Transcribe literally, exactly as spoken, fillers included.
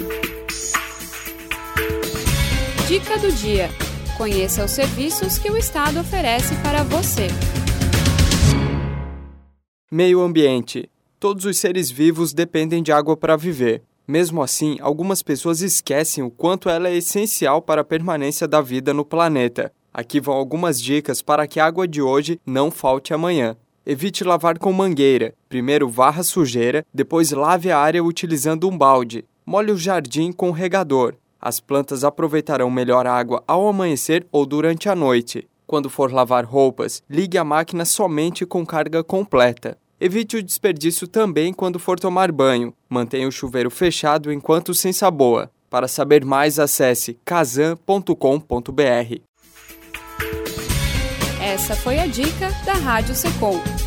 Dica do dia. Conheça os serviços que o Estado oferece para você. Meio ambiente. Todos os seres vivos dependem de água para viver. Mesmo assim, algumas pessoas esquecem o quanto ela é essencial para a permanência da vida no planeta. Aqui vão algumas dicas para que a água de hoje não falte amanhã. Evite lavar com mangueira. Primeiro varra a sujeira, depois lave a área utilizando um balde. Molhe o jardim com regador. As plantas aproveitarão melhor a água ao amanhecer ou durante a noite. Quando for lavar roupas, ligue a máquina somente com carga completa. Evite o desperdício também quando for tomar banho. Mantenha o chuveiro fechado enquanto se ensaboa. Para saber mais, acesse casan ponto com ponto br. Essa foi a dica da Rádio Secom.